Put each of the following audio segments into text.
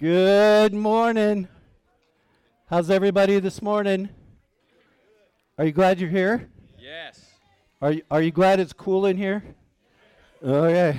Good morning. How's everybody this morning? Are you glad you're here? Yes. Are you glad it's cool in here? Okay.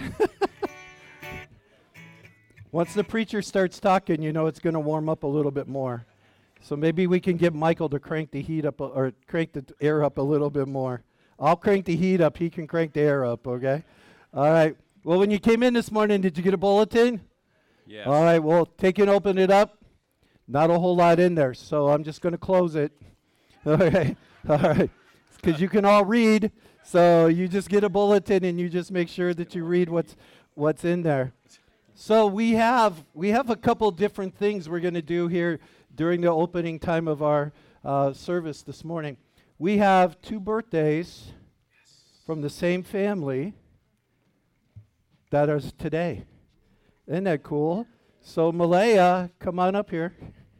Once the preacher starts talking, you know it's going to warm up a little bit more. So maybe we can get Michael to crank the heat up or crank the air up a little bit more. I'll crank the heat up. He can crank the air up, okay? All right. Well, when you came in this morning, did you get a bulletin? Yes. All right. Well, take and open it up. Not a whole lot in there, so I'm just going to close it. Okay. All right. Because you can all read, so you just get a bulletin and you just make sure that you read what's in there. So we have a couple different things we're going to do here during the opening time of our service this morning. We have 2 birthdays from the same family that are today. Isn't that cool? So Malaya, come on up here.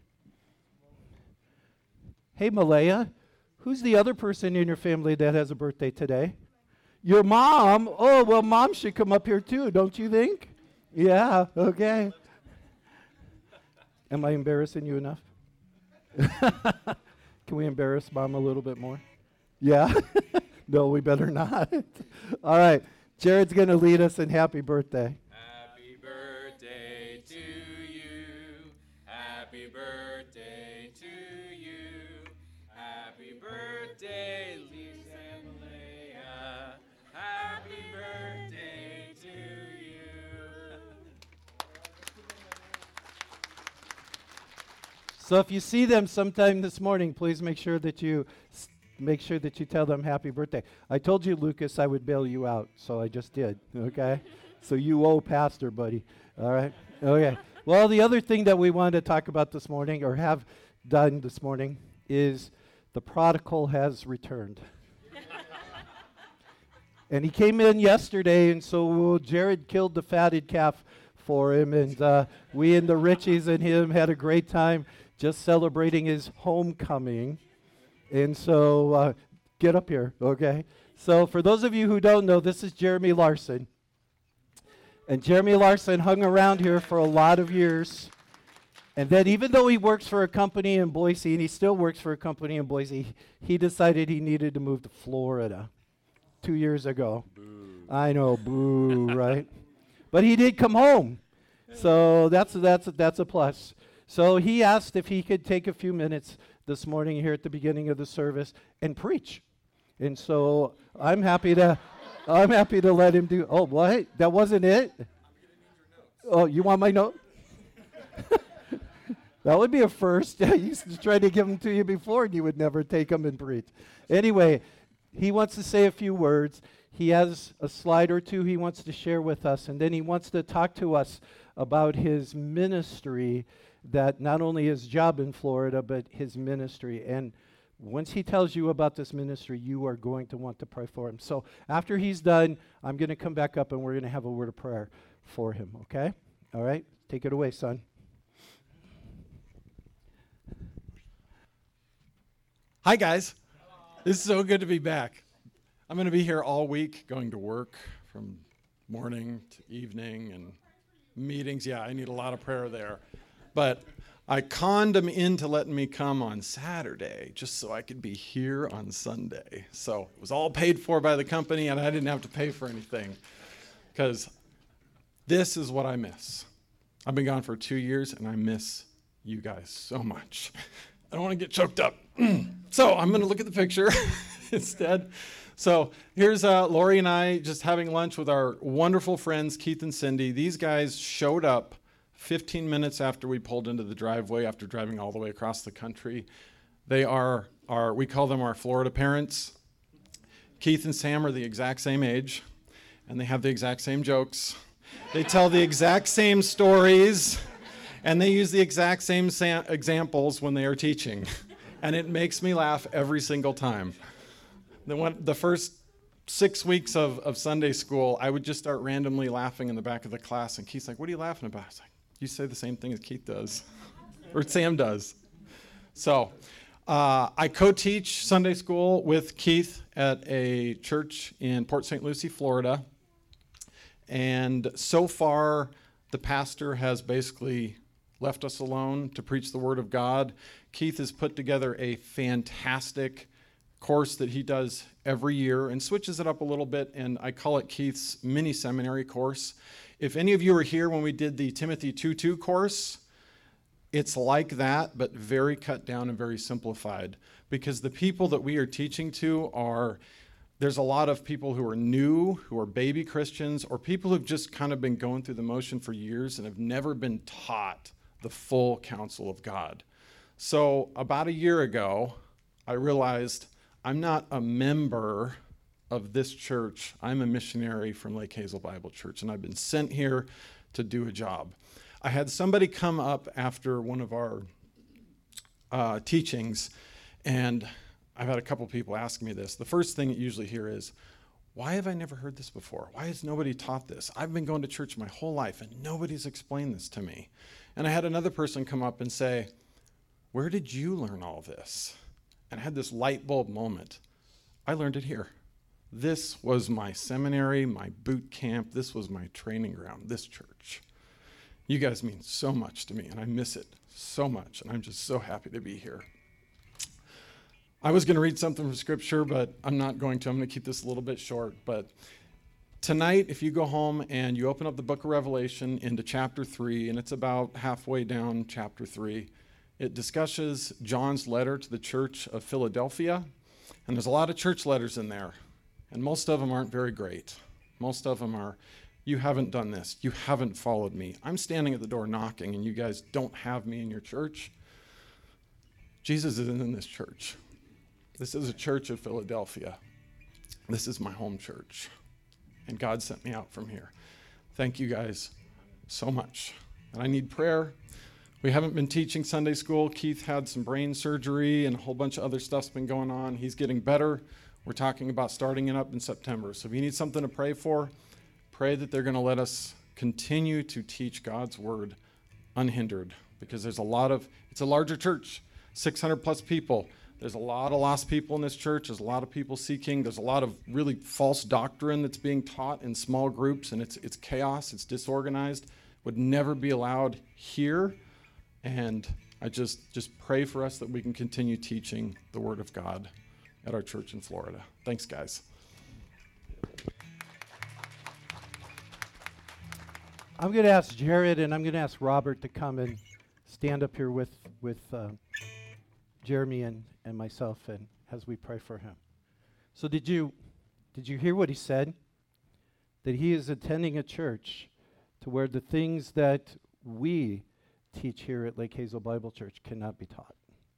Hey Malaya, who's the other person in your family that has a birthday today? Your mom? Oh, well, mom should come up here too, don't you think? Yeah, okay. Am I embarrassing you enough? Can we embarrass mom a little bit more? Yeah? No, we better not. All right. Jared's going to lead us in happy birthday. Happy birthday to you. Happy birthday to you. Happy birthday, Lisa and Leah. Happy birthday to you. So if you see them sometime this morning, please make sure that you tell them happy birthday. I told you, Lucas, I would bail you out, so I just did, okay? So you owe pastor, buddy, all right? Okay. Well, the other thing that we wanted to talk about this morning, or have done this morning, is the prodigal has returned. And he came in yesterday, and so Jared killed the fatted calf for him, and we and the Richies and him had a great time just celebrating his homecoming. And so get up here, okay? So for those of you who don't know, this is Jeremy Larson. And Jeremy Larson hung around here for a lot of years. And then even though he works for a company in Boise, and he still works for a company in Boise, he decided he needed to move to Florida 2 years ago. Boo. I know, boo, right? But he did come home. So that's a plus. So he asked if he could take a few minutes this morning here at the beginning of the service and preach. And so I'm happy to let him do. Oh, what? That wasn't it? Oh, you want my note? That would be a first. I used to try to give them to you before and you would never take them and preach. Anyway, he wants to say a few words. He has a slide or two he wants to share with us, and then he wants to talk to us about his ministry, that not only his job in Florida, but his ministry. And once he tells you about this ministry, you are going to want to pray for him. So after he's done, I'm going to come back up and we're going to have a word of prayer for him, okay? All right? Take it away, son. Hi, guys. This is so good to be back. I'm going to be here all week, going to work from morning to evening and meetings. Yeah, I need a lot of prayer there. But I conned them into letting me come on Saturday just so I could be here on Sunday. So it was all paid for by the company, and I didn't have to pay for anything because this is what I miss. I've been gone for 2 years, and I miss you guys so much. I don't want to get choked up. So I'm going to look at the picture instead. So here's Lori and I just having lunch with our wonderful friends, Keith and Cindy. These guys showed up 15 minutes after we pulled into the driveway after driving all the way across the country. They are we call them our Florida parents. Keith and Sam are the exact same age, and they have the exact same jokes. They tell the exact same stories, and they use the exact same examples when they are teaching. And it makes me laugh every single time. The first 6 weeks of Sunday school, I would just start randomly laughing in the back of the class, and Keith's like, "What are you laughing about?" I was like, "You say the same thing as Keith does, or Sam does." So I co-teach Sunday school with Keith at a church in Port St. Lucie, Florida. And so far, the pastor has basically left us alone to preach the Word of God. Keith has put together a fantastic course that he does every year and switches it up a little bit, and I call it Keith's mini seminary course. If any of you were here when we did the Timothy 2:2 course, it's like that, but very cut down and very simplified, because the people that we are teaching to there's a lot of people who are new, who are baby Christians, or people who've just kind of been going through the motion for years and have never been taught the full counsel of God. So about a year ago, I realized I'm not a member of this church. I'm a missionary from Lake Hazel Bible Church, and I've been sent here to do a job. I had somebody come up after one of our teachings, and I've had a couple people ask me this. The first thing you usually hear is, why have I never heard this before? Why has nobody taught this? I've been going to church my whole life, and nobody's explained this to me. And I had another person come up and say, where did you learn all this? And I had this light bulb moment. I learned it here. This was my seminary, my boot camp. This was my training ground, this church. You guys mean so much to me, and I miss it so much, and I'm just so happy to be here. I was going to read something from Scripture, but I'm not going to. I'm going to keep this a little bit short. But tonight, if you go home and you open up the book of Revelation into chapter 3, and it's about halfway down chapter 3, it discusses John's letter to the church of Philadelphia. And there's a lot of church letters in there, and most of them aren't very great. Most of them are, you haven't done this. You haven't followed me. I'm standing at the door knocking, and you guys don't have me in your church. Jesus isn't in this church. This is a church of Philadelphia. This is my home church, and God sent me out from here. Thank you guys so much. And I need prayer. We haven't been teaching Sunday school. Keith had some brain surgery, and a whole bunch of other stuff's been going on. He's getting better. We're talking about starting it up in September. So if you need something to pray for, pray that they're going to let us continue to teach God's word unhindered, because it's a larger church, 600 plus people. There's a lot of lost people in this church. There's a lot of people seeking. There's a lot of really false doctrine that's being taught in small groups, and it's chaos. It's disorganized. Would never be allowed here. And I just pray for us that we can continue teaching the Word of God at our church in Florida. Thanks, guys. I'm going to ask Jared and I'm going to ask Robert to come and stand up here with Jeremy and myself, and as we pray for him. So did you hear what he said? That he is attending a church to where the things that we teach here at Lake Hazel Bible Church cannot be taught.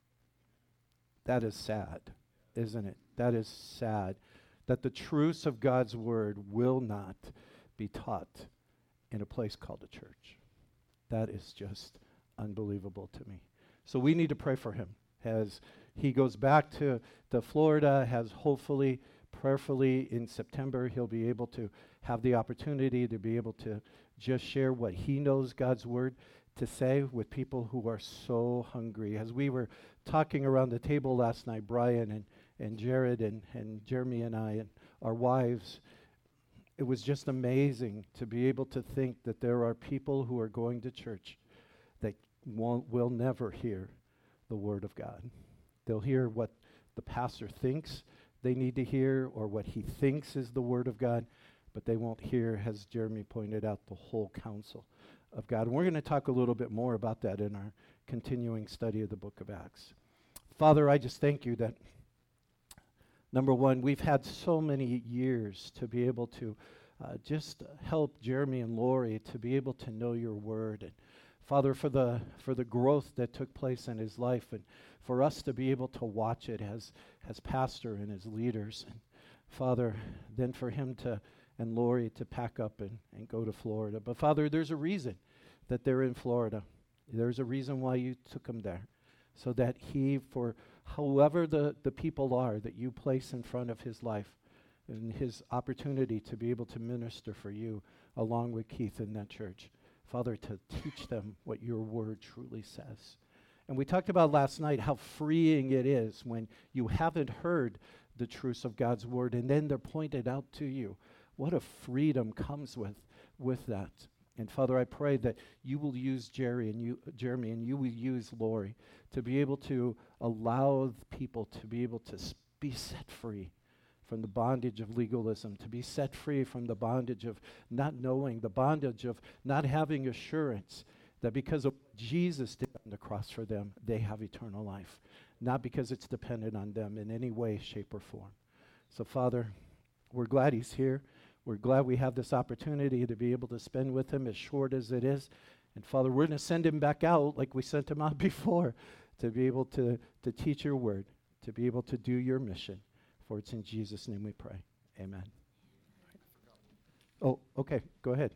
That is sad, isn't it? That is sad that the truths of God's word will not be taught in a place called a church. That is just unbelievable to me. So we need to pray for him as he goes back to Florida, has hopefully, prayerfully in September, he'll be able to have the opportunity to be able to just share what he knows God's word to say with people who are so hungry. As we were talking around the table last night, Brian and Jared and Jeremy and I and our wives, it was just amazing to be able to think that there are people who are going to church that will never hear the word of God. They'll hear what the pastor thinks they need to hear or what he thinks is the word of God, but they won't hear, as Jeremy pointed out, the whole counsel of God. And we're going to talk a little bit more about that in our continuing study of the book of Acts. Father, I just thank you that, number one, we've had so many years to be able to just help Jeremy and Lori to be able to know your word. And Father, for the growth that took place in his life, and for us to be able to watch it as pastor and as leaders. And Father, then for him and Lori to pack up and go to Florida. But Father, there's a reason that they're in Florida. There's a reason why you took him there. So that he, for however the people are that you place in front of his life and his opportunity to be able to minister for you along with Keith in that church, Father, to teach them what your word truly says. And we talked about last night how freeing it is when you haven't heard the truths of God's word and then they're pointed out to you. What a freedom comes with that. And Father, I pray that you will use Jeremy, and you will use Lori to be able to allow people to be able to be set free from the bondage of legalism, to be set free from the bondage of not knowing, the bondage of not having assurance that because of what Jesus did on the cross for them, they have eternal life, not because it's dependent on them in any way, shape, or form. So, Father, we're glad he's here. We're glad we have this opportunity to be able to spend with him, as short as it is. And Father, we're going to send him back out like we sent him out before, to be able to teach your word, to be able to do your mission. For it's in Jesus' name we pray. Amen. Oh, okay. Go ahead.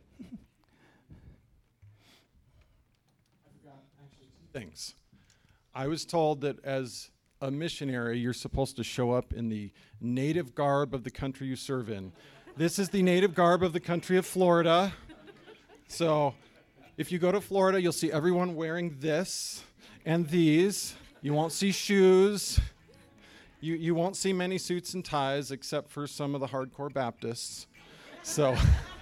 Things. I was told that as a missionary, you're supposed to show up in the native garb of the country you serve in. This is the native garb of the country of Florida. So if you go to Florida, you'll see everyone wearing this and these. You won't see shoes. You won't see many suits and ties except for some of the hardcore Baptists. So,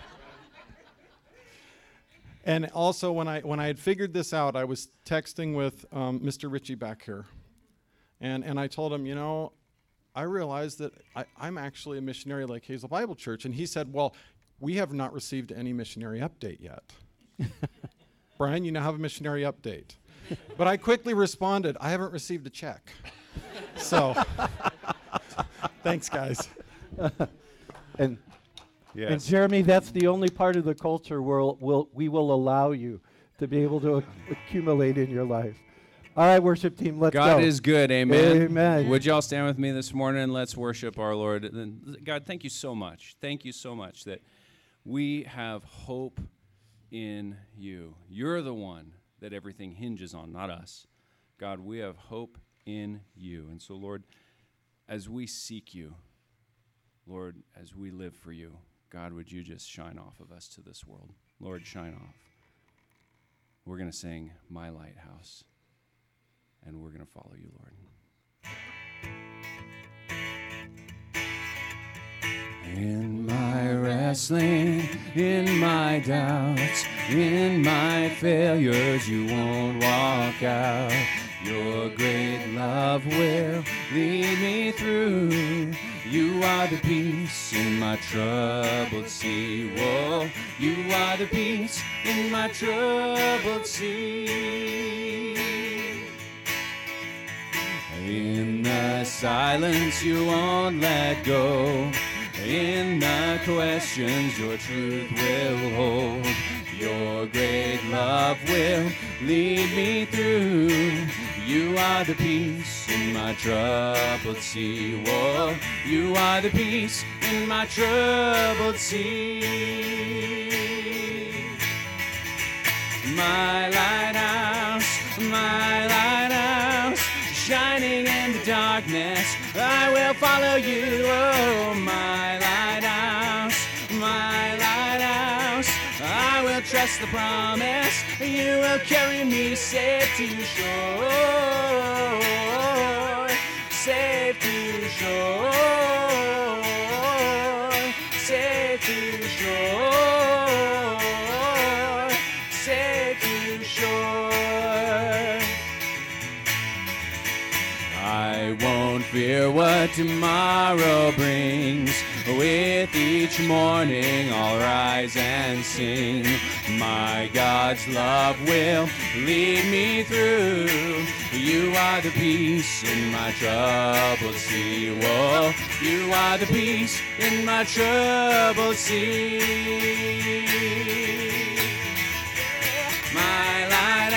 and also when I had figured this out, I was texting with Mr. Ritchie back here. And I told him, you know, I realized that I'm actually a missionary like Hazel Bible Church. And he said, well, we have not received any missionary update yet. Brian, you now have a missionary update. But I quickly responded, I haven't received a check. So, thanks, guys. And Yes. And Jeremy, that's the only part of the culture where we will allow you to be able to accumulate in your life. All right, worship team, let's go. God is good, amen. Amen. Would y'all stand with me this morning and let's worship our Lord. And God, thank you so much. Thank you so much that we have hope in you. You're the one that everything hinges on, not us. God, we have hope in you. And so, Lord, as we seek you, Lord, as we live for you, God, would you just shine off of us to this world? Lord, shine off. We're going to sing My Lighthouse, and we're going to follow you, Lord. In my wrestling, in my doubts, in my failures, you won't walk out. Your great love will lead me through. You are the peace in my troubled sea. Whoa, you are the peace in my troubled sea. In the silence, you won't let go. In the questions, your truth will hold. Your great love will lead me through. You are the peace in my troubled sea. Whoa, you are the peace in my troubled sea. My lighthouse, shining in the darkness, I will follow you. Oh, my lighthouse, I will trust the promise. You will carry me safe to shore, safe to shore, safe to shore, safe to shore. I won't fear what tomorrow brings. With each morning I'll rise and sing. My God's love will lead me through. You are the peace in my troubled sea. Whoa, you are the peace in my troubled sea. My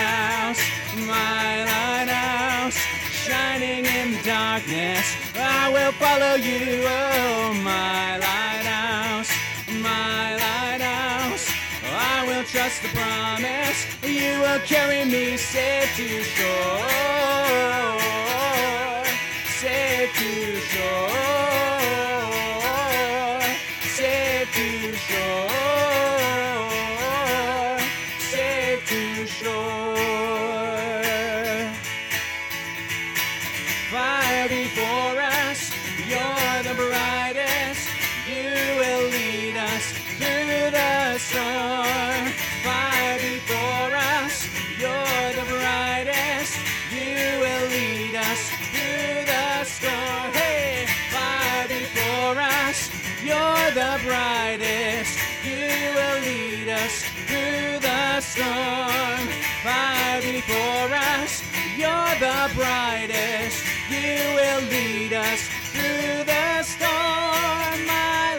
lighthouse, shining in the darkness, I will follow you. Oh, my lighthouse, I will trust the promise. You will carry me safe to shore, safe to shore, safe to shore, safe to shore. Fire before us, you're the brightest. You will lead us through the storm. storm. Fire before us, you're the brightest. You will lead us through the storm. My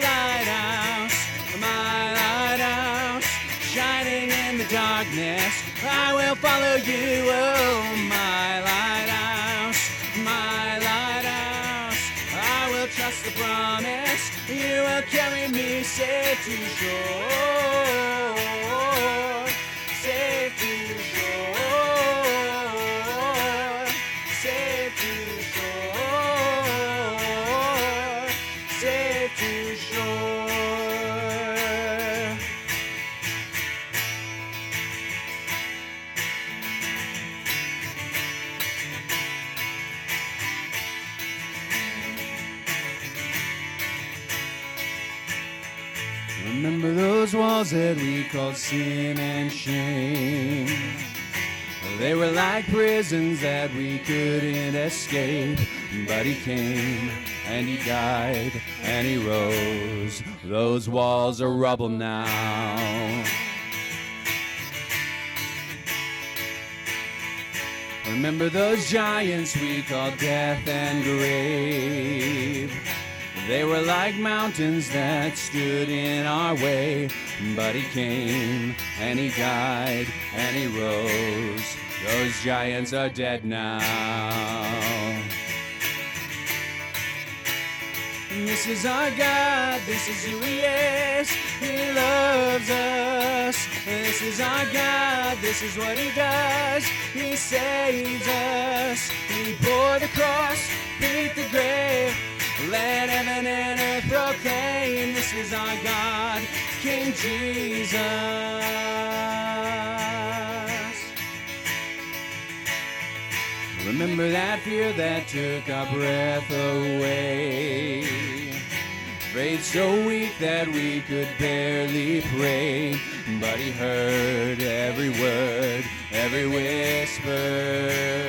lighthouse, shining in the darkness. I will follow you, oh my lighthouse, my lighthouse. I will trust the promise. You will carry me safe to shore, safe to shore, safe to shore, safe to shore. Remember those walls that we called sin and shame. They were like prisons that we couldn't escape. But he came and he died and he rose. Those walls are rubble now. Remember those giants we called death and grave. They were like mountains that stood in our way. But he came and he died and he rose. Those giants are dead now. And this is our God, this is who he is. He loves us. This is our God, this is what he does. He saves us. He bore the cross, beat the grave. Let heaven and earth proclaim, this is our God, King Jesus. Remember that fear that took our breath away. Faith so weak that we could barely pray. But he heard every word, every whisper.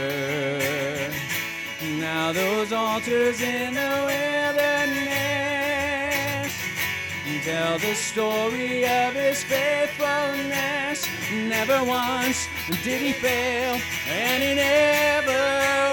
Now those altars in the wilderness tell the story of his faithfulness. Never once did he fail, and he never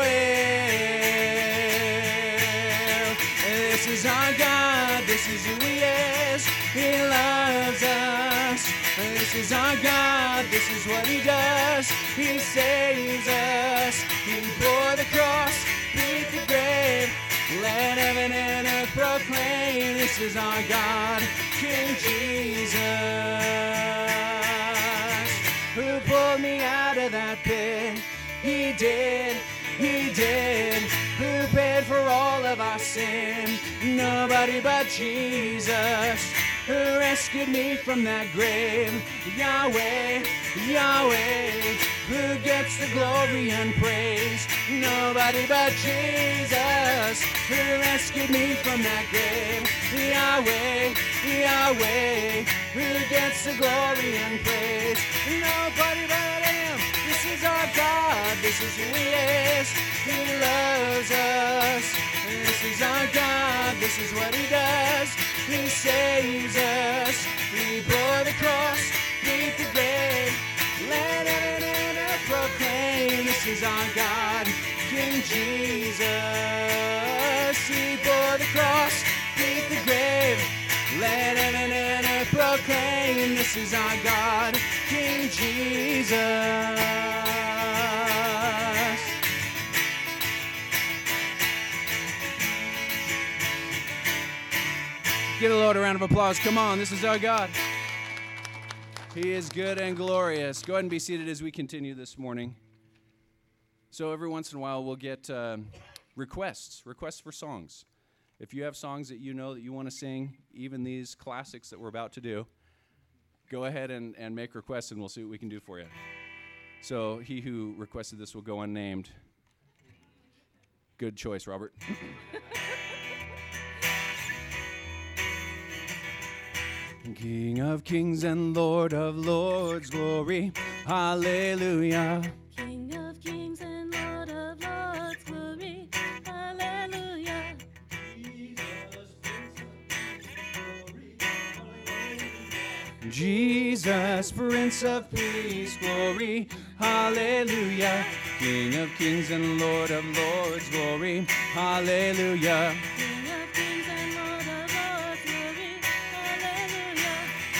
will. This is our God, this is who he is. He loves us. This is our God, this is what he does. He saves us. He bore the cross, beat the grave. Let heaven and earth proclaim, this is our God, King Jesus. Who pulled me out of that pit? He did, he did. Who paid for all of our sin? Nobody but Jesus. Who rescued me from that grave? Yahweh, Yahweh. Who gets the glory and praise? Nobody but Jesus. Who rescued me from that grave? Yahweh, Yahweh. Who gets the glory and praise? Nobody but him. This is our God, this is who he is. He loves us. This is our God, this is what he does. He saves us. He bore the cross, beat the grave. Let heaven and earth proclaim, this is our God, King Jesus. He bore the cross, beat the grave. Let heaven and earth proclaim, this is our God, King Jesus. Give the Lord a round of applause. Come on, this is our God. He is good and glorious. Go ahead and be seated as we continue this morning. So every once in a while we'll get requests for songs. If you have songs that you know that you want to sing, even these classics that we're about to do, go ahead and make requests and we'll see what we can do for you. So he who requested this will go unnamed. Good choice, Robert. King of kings and Lord of lords, glory, hallelujah. King of kings and Lord of lords, glory, hallelujah. Jesus, Prince of Peace, glory, hallelujah. King of kings and Lord of lords, glory, hallelujah. King of kings and Lord of lords, glory, hallelujah.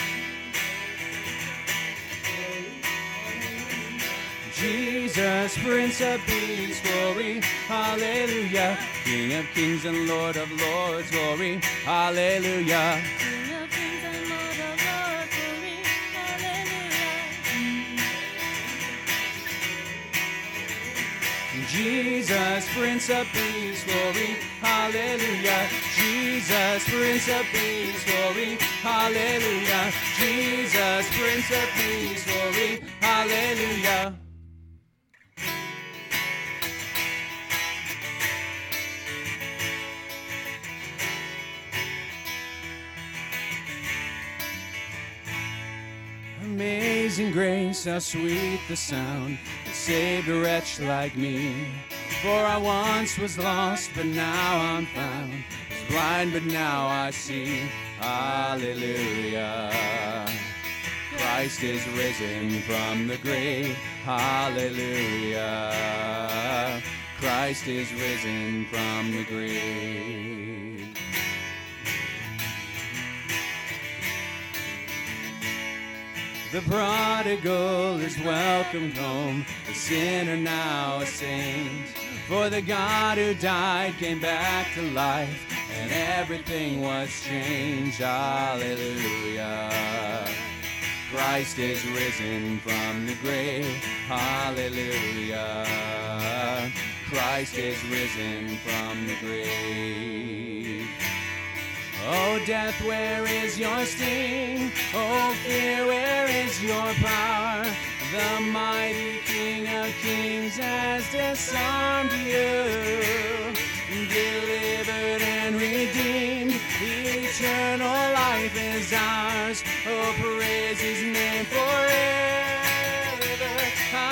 Jesus, Prince of Peace, glory, hallelujah. King of kings and Lord of lords, glory, hallelujah. King of kings and Lord of lords, glory, hallelujah. Jesus, Prince of Peace, glory, hallelujah. Jesus, Prince of Peace, glory, hallelujah. Jesus, Prince of Peace, glory, hallelujah. Amazing grace, how sweet the sound that saved a wretch like me. For I once was lost, but now I'm found. Was blind, but now I see. Hallelujah. Christ is risen from the grave. Hallelujah. Christ is risen from the grave. The prodigal is welcomed home, the sinner now a saint. For the God who died came back to life, and everything was changed. Hallelujah. Christ is risen from the grave. Hallelujah. Christ is risen from the grave. Oh, death, where is your sting? Oh, fear, where is your power? The mighty King of Kings has disarmed you, delivered and redeemed. Eternal life is ours. Oh, praise his name forever.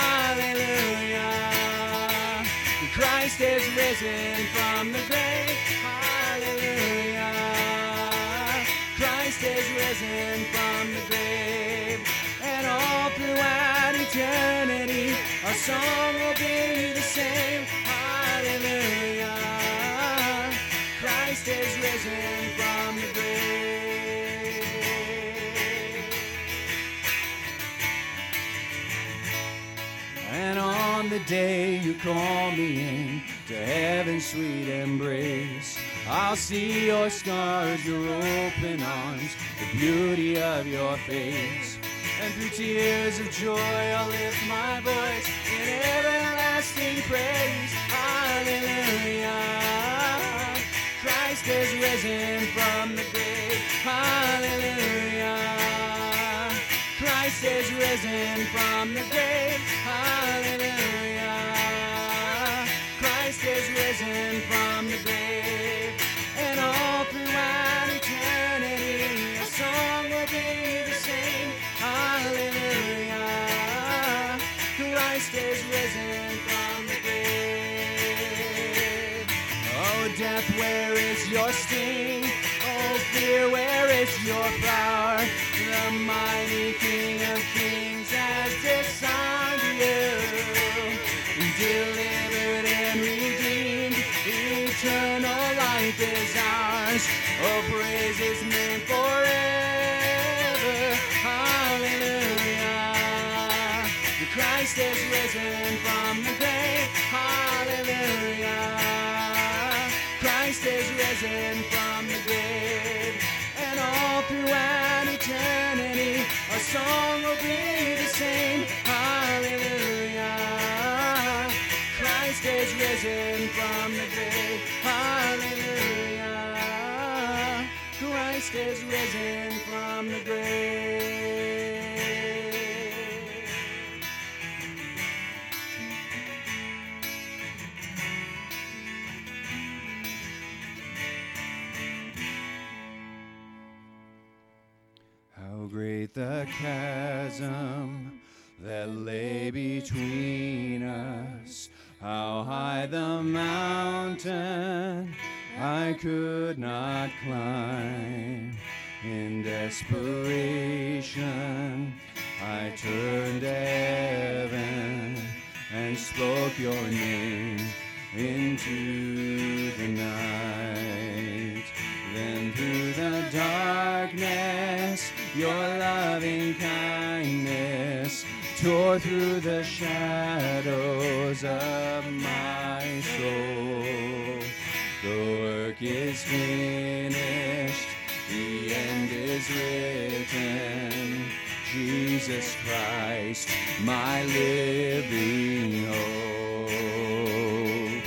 Hallelujah. Christ is risen from the grave. Hallelujah. Christ is risen from the grave, and all throughout eternity, our song will be the same. Hallelujah. Christ is risen from the grave. And on the day you call me in to heaven's sweet embrace, I'll see your scars, your open arms, the beauty of your face. And through tears of joy I'll lift my voice in everlasting praise. Hallelujah. Christ is risen from the grave. Hallelujah. Christ is risen from the grave. Hallelujah. Christ is risen from the grave. And all throughout eternity, a song will be the same. Hallelujah. Christ is risen from the grave. Oh, death, where is your sting? Oh, fear, where is your power? The mighty King of Kings has disarmed you, delivered and redeemed. Eternal life is ours. Oh, praise his name forever. Hallelujah. Christ is risen from the grave. Hallelujah. Christ is risen from the grave. And all throughout eternity, our song will be the same. Hallelujah. Christ is risen from the grave. Hallelujah. Christ is risen from the grave. How great the chasm that lay between us. How high the mountain I could not climb. In desperation, I turned to heaven and spoke your name into the night. Then through the darkness, your loving kindness tore through the shadows of my soul. The work is finished, the end is written. Jesus Christ, my living hope.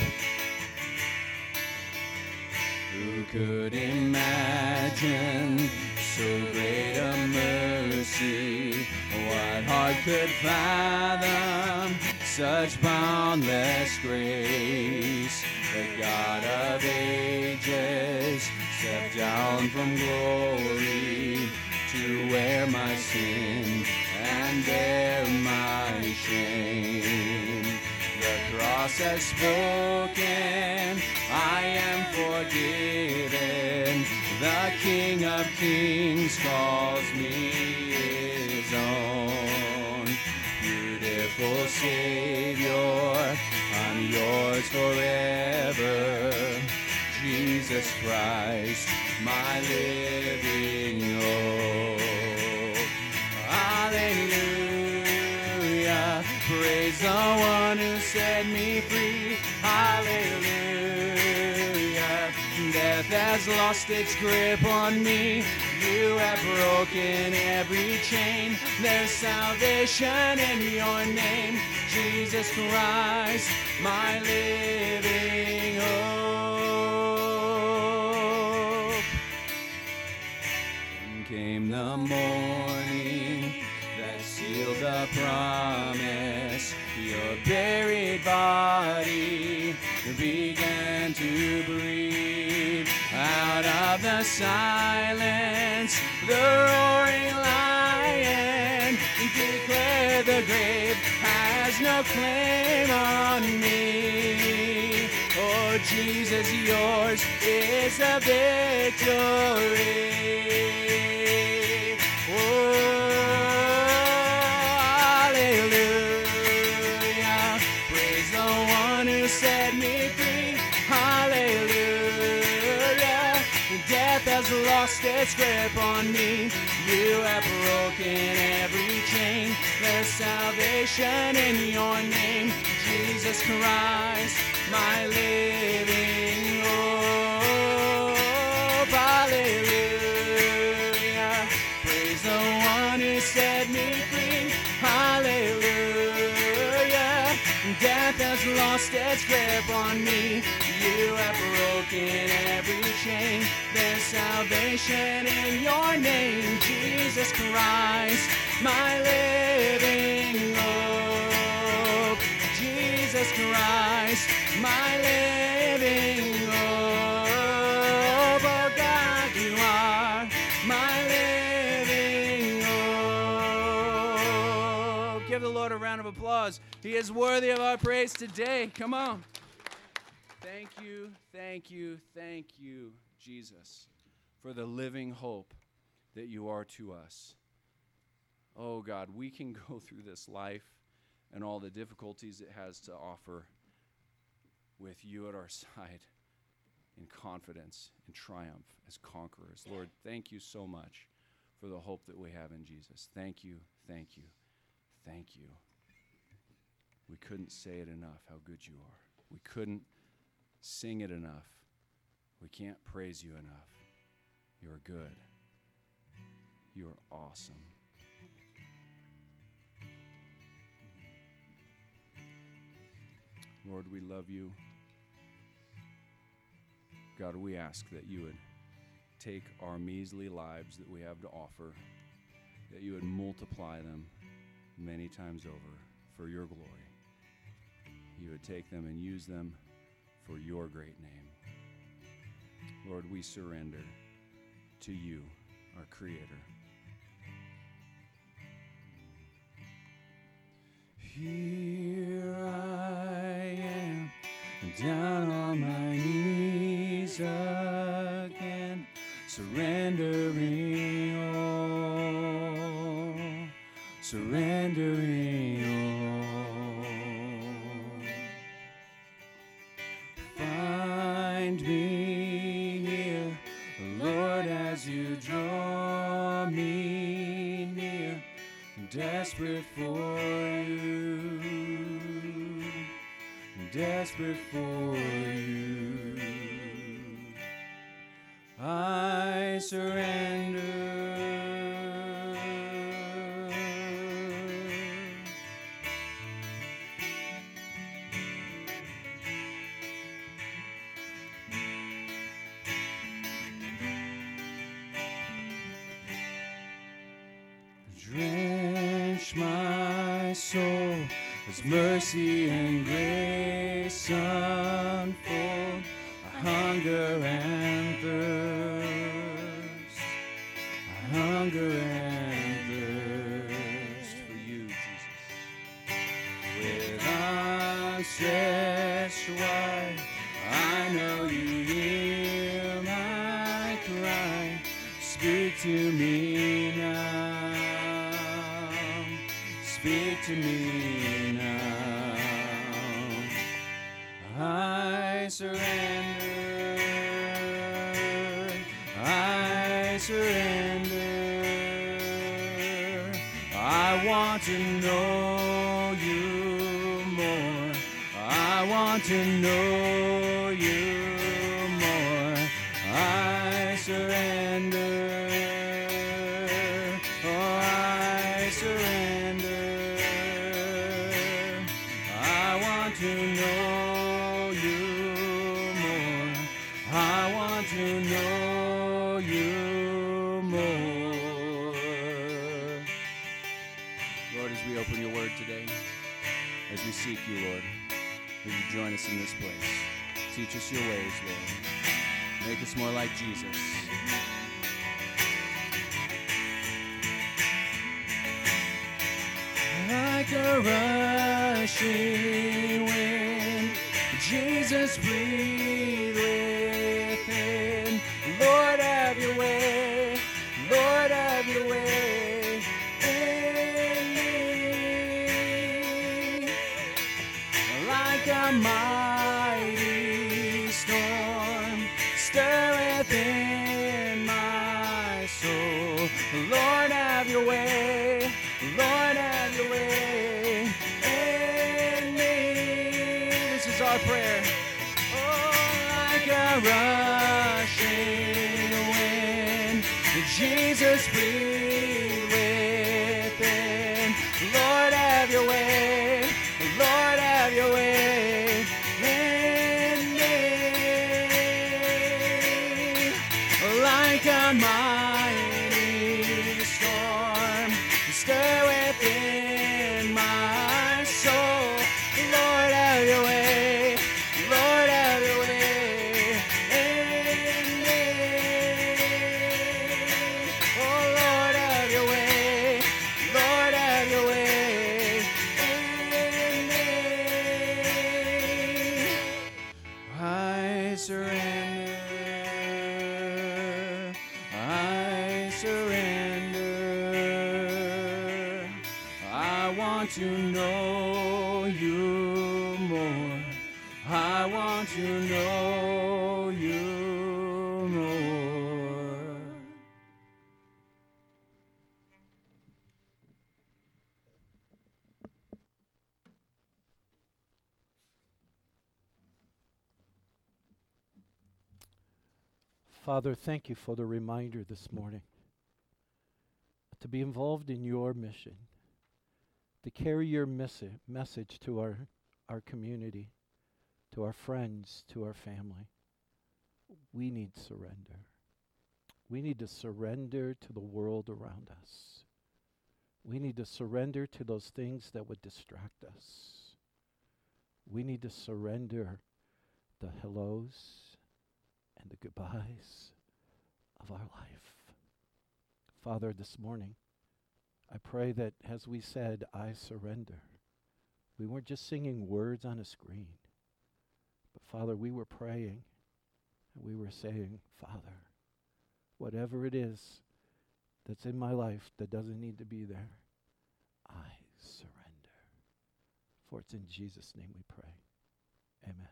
Who could imagine so great a mercy? What heart could fathom such boundless grace? The God of ages stepped down from glory to wear my sin and bear my shame. The cross has spoken, I am forgiven. The King of Kings calls me his own. Beautiful Savior, I'm yours forever. Jesus Christ, my living hope. Hallelujah, praise the one who set me free. Hallelujah, death has lost its grip on me. You have broken every chain. There's salvation in your name, Jesus Christ, my living hope. Then came the morning that sealed the promise. Your buried body began to breathe. Out of the silence, the roaring lion declared the grave has no claim on me. Oh, Jesus, yours is the victory. Oh, hallelujah, praise the one who set me free. Hallelujah, death has lost its grip on me. You have broken every chain. There's salvation in your name, Jesus Christ, my living hope. Hallelujah, praise the one who set me free. Hallelujah, death has lost its grip on me. You have broken every chain. There's salvation in your name, Jesus Christ, my living hope. Jesus Christ, my living hope. Oh God, you are my living hope. Give the Lord a round of applause. He is worthy of our praise today. Come on. Thank you, thank you, thank you, Jesus, for the living hope that you are to us. Oh God, we can go through this life and all the difficulties it has to offer with you at our side in confidence and triumph as conquerors. Lord, thank you so much for the hope that we have in Jesus. Thank you, thank you, thank you. We couldn't say it enough how good you are. We couldn't sing it enough. We can't praise you enough. You're good. You're awesome. Lord, we love you. God, we ask that you would take our measly lives that we have to offer, that you would multiply them many times over for your glory. You would take them and use them for your great name. Lord, we surrender to you, our Creator. Here I am, down on my knees again, surrendering all, surrendering all. Find me here, Lord, as you draw me near, desperate for you, desperate for you. I surrender. Drench my soul as mercy and grace unfold. I hunger and thirst. I hunger and thirst for you, Jesus. With arms stretched wide, I know you hear my cry. Speak to me now. Speak to me now. I surrender. I surrender. I want to know you more. I want to know you more. I surrender. Oh, I surrender. I want to know you more. I want to know you more. Lord, as we open your word today, as we seek you, Lord, will you join us in this place? Teach us your ways, Lord. Make us more like Jesus. Like a rushing wind, Jesus, breathe within. Lord, have your way. Lord, have your way in me. Like a mighty storm, stir within my soul. Lord, have your way. Lord, have your way in me. This is our prayer. Oh, like a rushing wind, Jesus, breathe within. Lord, have your way. Lord, have your way in me. Like a mighty storm, stir within my soul. Lord, have your way. Lord, have your way in me. Oh, Lord, have your way. Lord, have your way in me. I surrender. I surrender. I want to know you more. I want to know you more. Father, thank you for the reminder this morning to be involved in your mission, to carry your message to our community, to our friends, to our family. We need surrender. We need to surrender to the world around us. We need to surrender to those things that would distract us. We need to surrender the hellos and the goodbyes of our life. Father, this morning, I pray that as we said, I surrender, we weren't just singing words on a screen, but Father, we were praying and we were saying, Father, whatever it is that's in my life that doesn't need to be there, I surrender. For it's in Jesus' name we pray. Amen.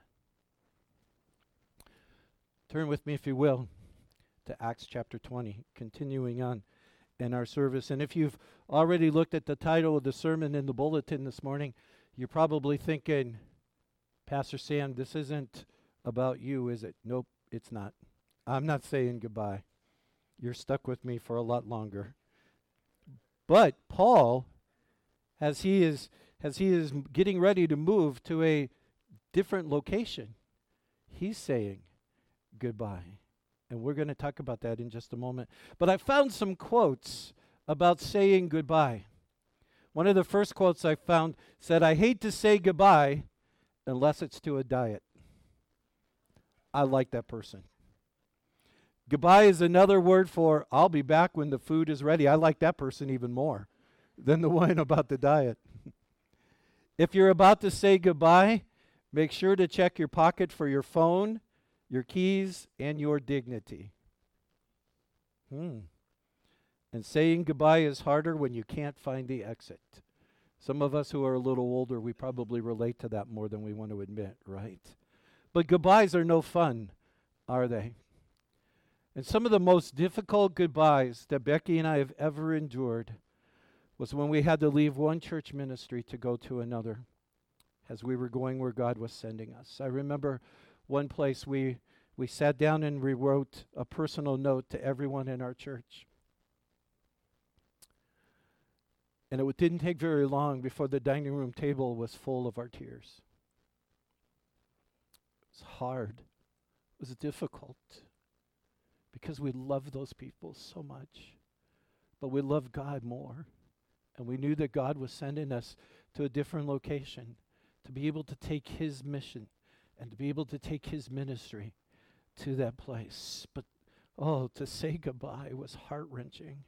Turn with me, if you will, to Acts chapter 20, continuing on in our service. And if you've already looked at the title of the sermon in the bulletin this morning, you're probably thinking, Pastor Sam, this isn't about you, is it? Nope, it's not. I'm not saying goodbye. You're stuck with me for a lot longer. But Paul, as he is getting ready to move to a different location, he's saying goodbye. And we're going to talk about that in just a moment. But I found some quotes about saying goodbye. One of the first quotes I found said, I hate to say goodbye unless it's to a diet. I like that person. Goodbye is another word for I'll be back when the food is ready. I like that person even more than the one about the diet. If you're about to say goodbye, make sure to check your pocket for your phone, your keys, and your dignity. And saying goodbye is harder when you can't find the exit. Some of us who are a little older, we probably relate to that more than we want to admit, right? But goodbyes are no fun, are they? And some of the most difficult goodbyes that Becky and I have ever endured was when we had to leave one church ministry to go to another as we were going where God was sending us. I remember one place we sat down and we wrote a personal note to everyone in our church. And it didn't take very long before the dining room table was full of our tears. It was hard. It was difficult because we loved those people so much. But we loved God more. And we knew that God was sending us to a different location to be able to take His mission and to be able to take His ministry to that place. But, to say goodbye was heart-wrenching.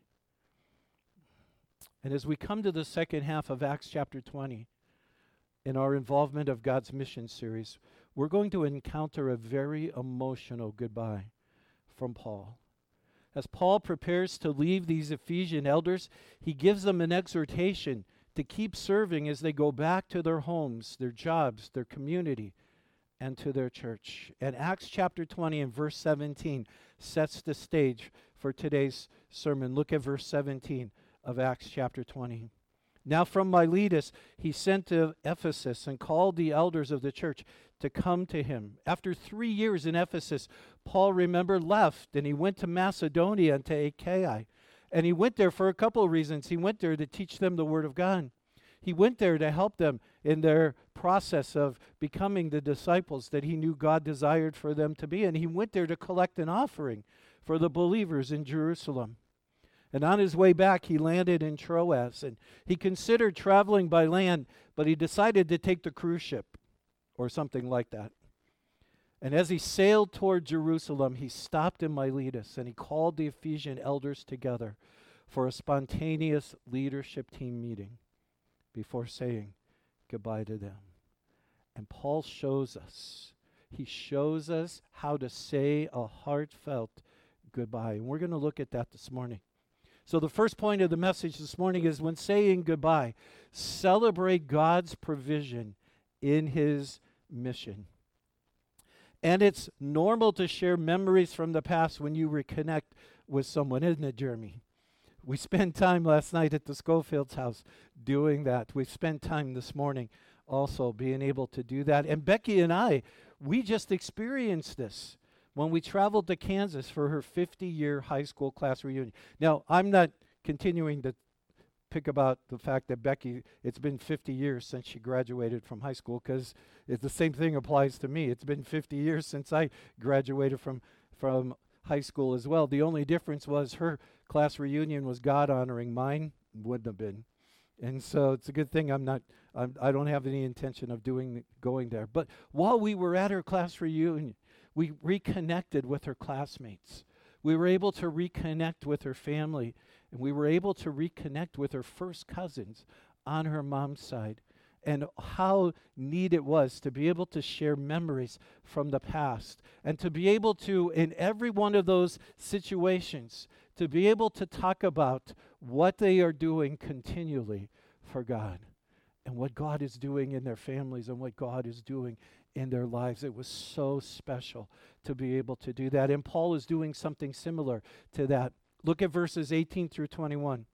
And as we come to the second half of Acts chapter 20, in our involvement of God's mission series, we're going to encounter a very emotional goodbye from Paul. As Paul prepares to leave these Ephesian elders, he gives them an exhortation to keep serving as they go back to their homes, their jobs, their community, and to their church. And Acts chapter 20 and verse 17 sets the stage for today's sermon. Look at verse 17 of Acts chapter 20. Now from Miletus he sent to Ephesus and called the elders of the church to come to him. After 3 years in Ephesus, Paul, remember, left and he went to Macedonia and to Achaia. And he went there for a couple of reasons. He went there to teach them the Word of God. He went there to help them in their process of becoming the disciples that he knew God desired for them to be. And he went there to collect an offering for the believers in Jerusalem. And on his way back, he landed in Troas. And he considered traveling by land, but he decided to take the cruise ship or something like that. And as he sailed toward Jerusalem, he stopped in Miletus and he called the Ephesian elders together for a spontaneous leadership team meeting before saying goodbye to them. And Paul shows us how to say a heartfelt goodbye. And we're going to look at that this morning. So the first point of the message this morning is when saying goodbye, celebrate God's provision in His mission. And it's normal to share memories from the past when you reconnect with someone, isn't it, Jeremy? We spent time last night at the Schofield's house doing that. We've spent time this morning also being able to do that. And Becky and I, we just experienced this when we traveled to Kansas for her 50-year high school class reunion. Now, I'm not continuing to pick about the fact that Becky, it's been 50 years since she graduated from high school, because the same thing applies to me. It's been 50 years since I graduated from high school as well. The only difference was her class reunion was God-honoring. Mine wouldn't have been. And so it's a good thing I don't have any intention of going there. But while we were at her class reunion, we reconnected with her classmates. We were able to reconnect with her family, and we were able to reconnect with her first cousins on her mom's side. and how neat it was to be able to share memories from the past and to be able to, in every one of those situations, to be able to talk about what they are doing continually for God and what God is doing in their families and what God is doing in their lives. It was so special to be able to do that. And Paul is doing something similar to that. Look at verses 18 through 21.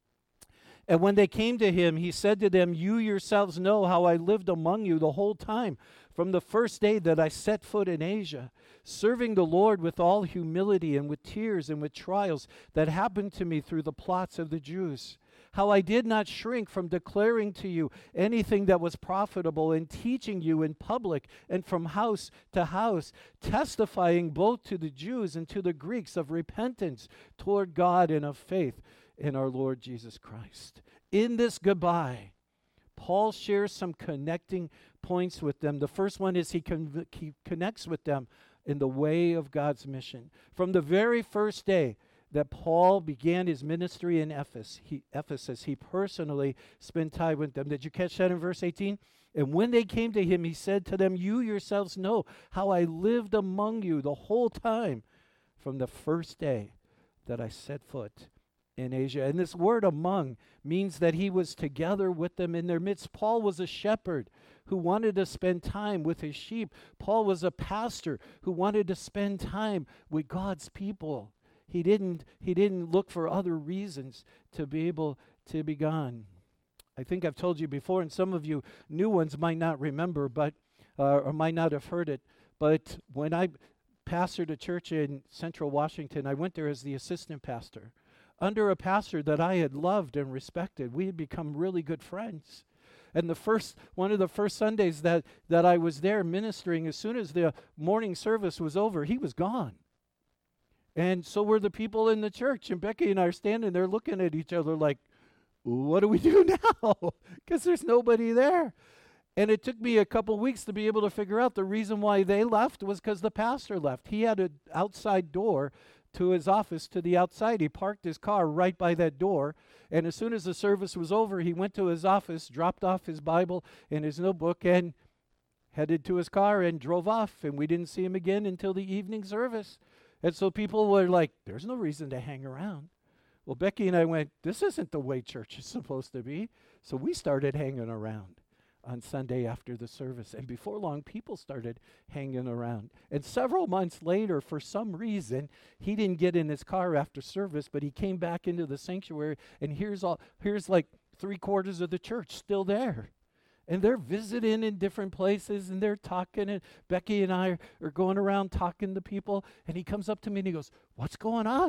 And when they came to him, he said to them, "You yourselves know how I lived among you the whole time, from the first day that I set foot in Asia, serving the Lord with all humility and with tears and with trials that happened to me through the plots of the Jews. How I did not shrink from declaring to you anything that was profitable and teaching you in public and from house to house, testifying both to the Jews and to the Greeks of repentance toward God and of faith in our Lord Jesus Christ." In this goodbye, Paul shares some connecting points with them. The first one is he connects with them in the way of God's mission. From the very first day that Paul began his ministry in Ephesus, he personally spent time with them. Did you catch that in verse 18? And when they came to him, he said to them, "You yourselves know how I lived among you the whole time from the first day that I set foot in Asia." And this word "among" means that he was together with them in their midst. Paul was a shepherd who wanted to spend time with his sheep. Paul was a pastor who wanted to spend time with God's people. He didn't look for other reasons to be able to be gone. I think I've told you before, and some of you new ones might not remember, but or might not have heard it. But when I pastored a church in Central Washington, I went there as the assistant pastor. Under a pastor that I had loved and respected, we had become really good friends. And one of the first Sundays that I was there ministering, as soon as the morning service was over, he was gone. And so were the people in the church. And Becky and I are standing there looking at each other like, what do we do now? Because there's nobody there. And it took me a couple weeks to be able to figure out the reason why they left was because the pastor left. He had an outside door to his office to the outside. He parked his car right by that door. And as soon as the service was over, he went to his office, dropped off his Bible and his notebook, and headed to his car and drove off. And we didn't see him again until the evening service. And so people were like, there's no reason to hang around. Well, Becky and I went, this isn't the way church is supposed to be. So we started hanging around on Sunday after the service. And before long, people started hanging around. And several months later, for some reason, he didn't get in his car after service, but he came back into the sanctuary, and here's like 3/4 of the church still there. And they're visiting in different places, and they're talking, and Becky and I are going around talking to people, and he comes up to me and he goes, "What's going on?"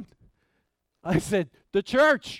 I said, "The church."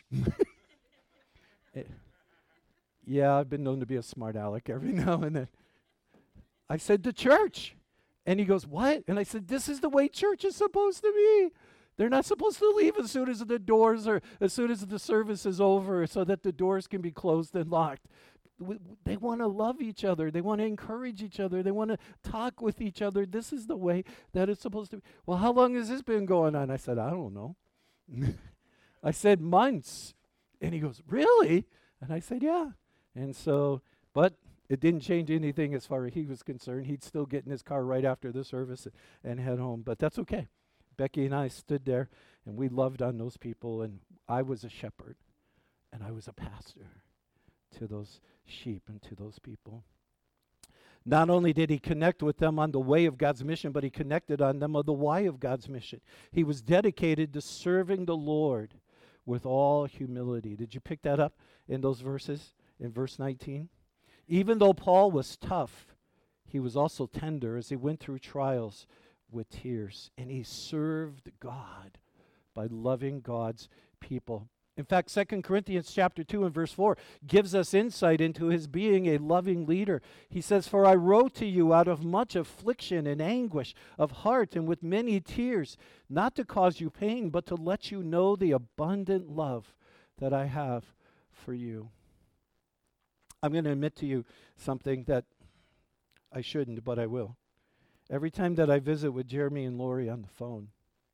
Yeah, I've been known to be a smart aleck every now and then. I said, "The church." And he goes, "What?" And I said, "This is the way church is supposed to be. They're not supposed to leave as soon as the doors or as soon as the service is over so that the doors can be closed and locked. They want to love each other. They want to encourage each other. They want to talk with each other. This is the way that it's supposed to be." "Well, how long has this been going on?" I said, "I don't know." I said, "Months." And he goes, "Really?" And I said, "Yeah." And so, but it didn't change anything as far as he was concerned. He'd still get in his car right after the service and head home. But that's okay. Becky and I stood there, and we loved on those people. And I was a shepherd, and I was a pastor to those sheep and to those people. Not only did he connect with them on the way of God's mission, but he connected on them on the why of God's mission. He was dedicated to serving the Lord with all humility. Did you pick that up in those verses, in verse 19? Even though Paul was tough, he was also tender as he went through trials with tears. And he served God by loving God's people. In fact, 2 Corinthians chapter 2 and verse 4 gives us insight into his being a loving leader. He says, "For I wrote to you out of much affliction and anguish of heart and with many tears, not to cause you pain, but to let you know the abundant love that I have for you." I'm going to admit to you something that I shouldn't, but I will. Every time that I visit with Jeremy and Lori on the phone,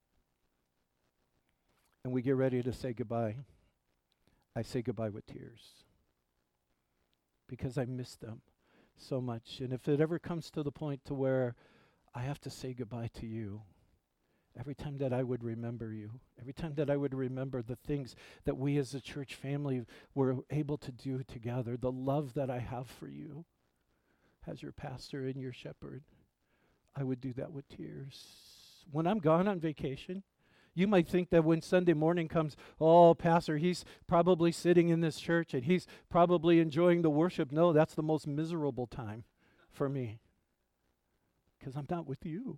and we get ready to say goodbye, I say goodbye with tears. because I miss them so much. And if it ever comes to the point to where I have to say goodbye to you, every time that I would remember you, every time that I would remember the things that we as a church family were able to do together, the love that I have for you as your pastor and your shepherd, I would do that with tears. When I'm gone on vacation, you might think that when Sunday morning comes, oh, pastor, he's probably sitting in this church and he's probably enjoying the worship. No, that's the most miserable time for me, because I'm not with you.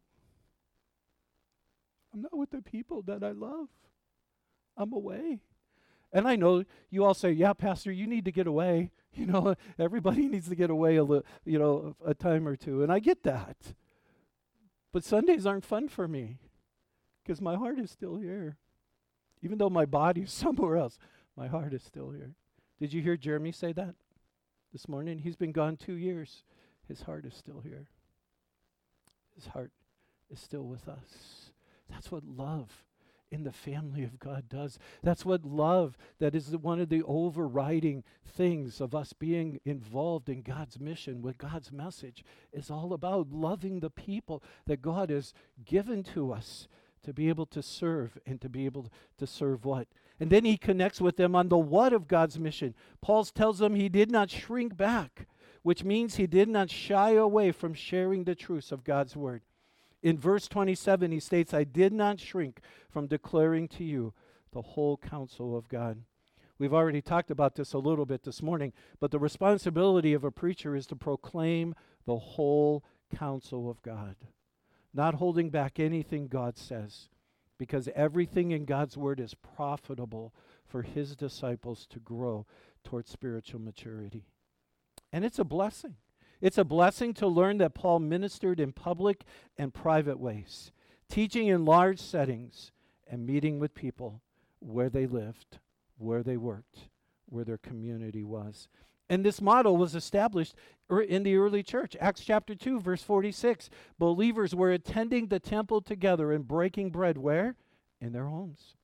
I'm not with the people that I love. I'm away. And I know you all say, yeah, pastor, you need to get away. You know, everybody needs to get away a time or two. And I get that. But Sundays aren't fun for me, because my heart is still here. Even though my body is somewhere else, my heart is still here. Did you hear Jeremy say that this morning? He's been gone 2 years. His heart is still here. His heart is still with us. That's what love in the family of God does. That's what love, that is one of the overriding things of us being involved in God's mission, with God's message, is all about loving the people that God has given to us to be able to serve, and to be able to serve what? And then he connects with them on the what of God's mission. Paul tells them he did not shrink back, which means he did not shy away from sharing the truths of God's word. In verse 27, he states, I did not shrink from declaring to you the whole counsel of God. We've already talked about this a little bit this morning, but the responsibility of a preacher is to proclaim the whole counsel of God, not holding back anything God says, because everything in God's word is profitable for his disciples to grow towards spiritual maturity. And it's a blessing. It's a blessing to learn that Paul ministered in public and private ways, teaching in large settings and meeting with people where they lived, where they worked, where their community was. And this model was established in the early church. Acts chapter 2, verse 46. Believers were attending the temple together and breaking bread where? In their homes.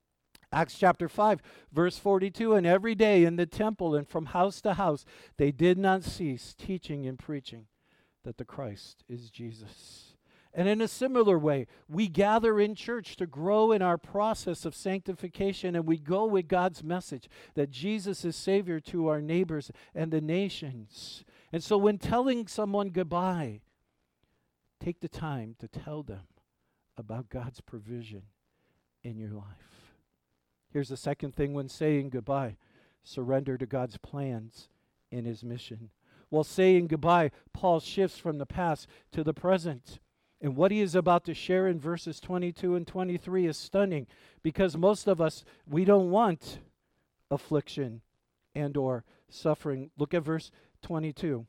Acts chapter 5, verse 42. And every day in the temple and from house to house, they did not cease teaching and preaching that the Christ is Jesus. And in a similar way, we gather in church to grow in our process of sanctification, and we go with God's message that Jesus is Savior to our neighbors and the nations. And so when telling someone goodbye, take the time to tell them about God's provision in your life. Here's the second thing when saying goodbye: surrender to God's plans in his mission. While saying goodbye, Paul shifts from the past to the present. And what he is about to share in verses 22 and 23 is stunning, because most of us, we don't want affliction and or suffering. Look at verse 22.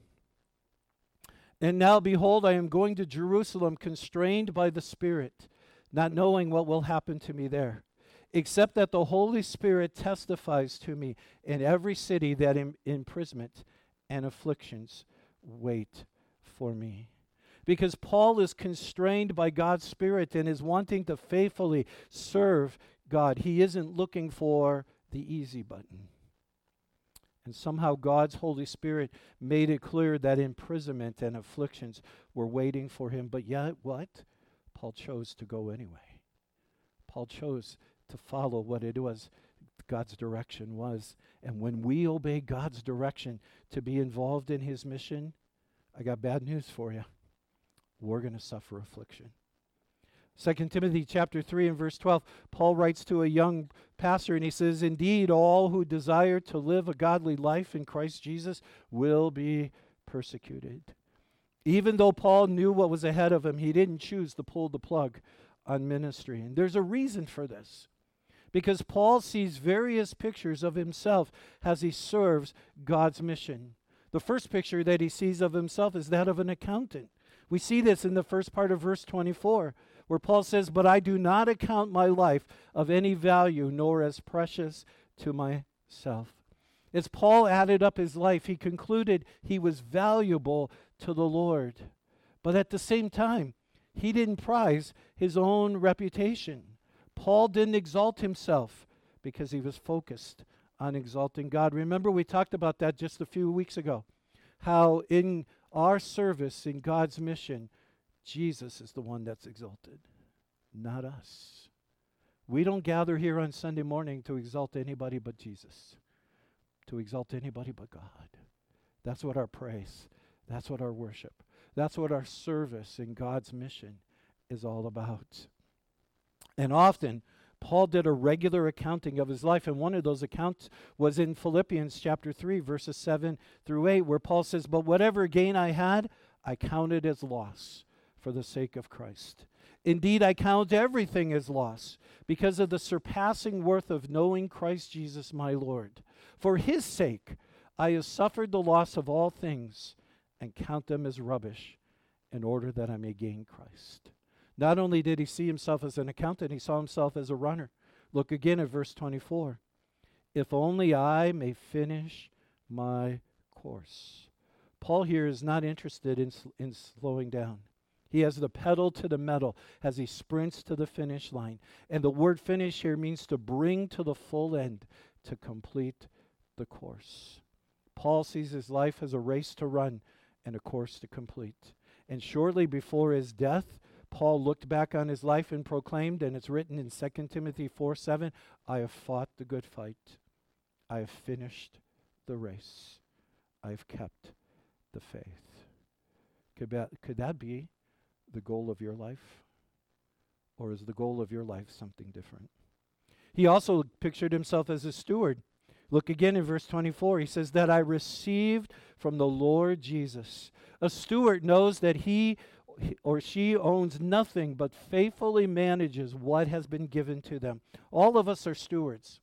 And now, behold, I am going to Jerusalem, constrained by the Spirit, not knowing what will happen to me there, except that the Holy Spirit testifies to me in every city that imprisonment and afflictions wait for me. Because Paul is constrained by God's Spirit and is wanting to faithfully serve God. He isn't looking for the easy button. And somehow God's Holy Spirit made it clear that imprisonment and afflictions were waiting for him. But yet, what? Paul chose to go anyway. Paul chose to follow what it was God's direction was. And when we obey God's direction to be involved in his mission, I got bad news for you. We're going to suffer affliction. 2 Timothy chapter 3 and verse 12, Paul writes to a young pastor and he says, indeed, all who desire to live a godly life in Christ Jesus will be persecuted. Even though Paul knew what was ahead of him, he didn't choose to pull the plug on ministry. And there's a reason for this. Because Paul sees various pictures of himself as he serves God's mission. The first picture that he sees of himself is that of an accountant. We see this in the first part of verse 24, where Paul says, but I do not account my life of any value, nor as precious to myself. As Paul added up his life, he concluded he was valuable to the Lord. But at the same time, he didn't prize his own reputation. Paul didn't exalt himself because he was focused on exalting God. Remember, we talked about that just a few weeks ago. how in our service, in God's mission, Jesus is the one that's exalted, not us. We don't gather here on Sunday morning to exalt anybody but Jesus, to exalt anybody but God. That's what our praise, that's what our worship, that's what our service in God's mission is all about. And often, Paul did a regular accounting of his life, and one of those accounts was in Philippians chapter 3, verses 7 through 8, where Paul says, "But whatever gain I had, I counted as loss for the sake of Christ. Indeed, I count everything as loss because of the surpassing worth of knowing Christ Jesus my Lord. For his sake, I have suffered the loss of all things and count them as rubbish in order that I may gain Christ." Not only did he see himself as an accountant, he saw himself as a runner. Look again at verse 24. "If only I may finish my course." Paul here is not interested in slowing down. He has the pedal to the metal as he sprints to the finish line. And the word finish here means to bring to the full end, to complete the course. Paul sees his life as a race to run and a course to complete. And shortly before his death, Paul looked back on his life and proclaimed, and it's written in 2 Timothy 4:7, "I have fought the good fight. I have finished the race. I have kept the faith." Could that be the goal of your life? Or is the goal of your life something different? He also pictured himself as a steward. Look again in verse 24. He says, "That I received from the Lord Jesus." A steward knows that he or she owns nothing but faithfully manages what has been given to them. All of us are stewards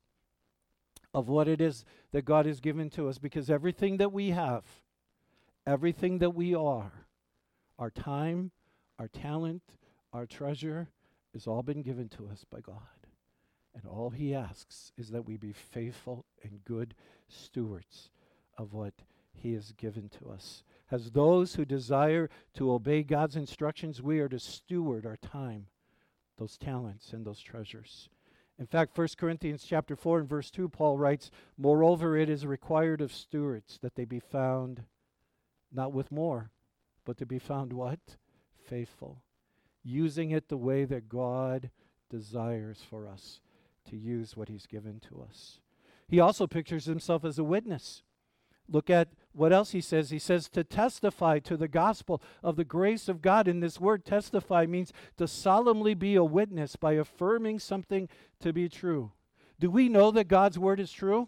of what it is that God has given to us, because everything that we have, everything that we are, our time, our talent, our treasure, has all been given to us by God. And all he asks is that we be faithful and good stewards of what he has given to us. As those who desire to obey God's instructions, we are to steward our time, those talents, and those treasures. In fact, 1 Corinthians chapter 4 and verse 2, Paul writes, "Moreover, it is required of stewards that they be found not with more, but to be found" what? Faithful. Using it the way that God desires for us to use what he's given to us. He also pictures himself as a witness. Look at what else he says. He says to testify to the gospel of the grace of God. And this word testify means to solemnly be a witness by affirming something to be true. Do we know that God's word is true?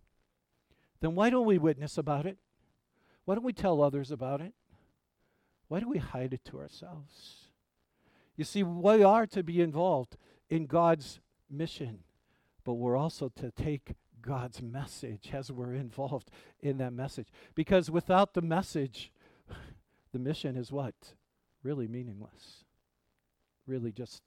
Then why don't we witness about it? Why don't we tell others about it? Why do we hide it to ourselves? You see, we are to be involved in God's mission, but we're also to take God's message as we're involved in that message. Because without the message, the mission is what? Really meaningless. Really just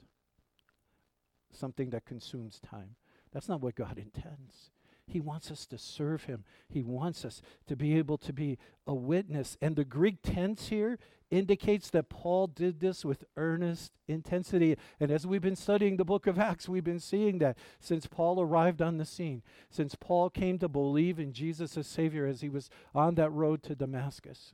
something that consumes time. That's not what God intends. He wants us to serve him. He wants us to be able to be a witness. And the Greek tense here indicates that Paul did this with earnest intensity. And as we've been studying the book of Acts, we've been seeing that since Paul arrived on the scene, since Paul came to believe in Jesus as Savior as he was on that road to Damascus,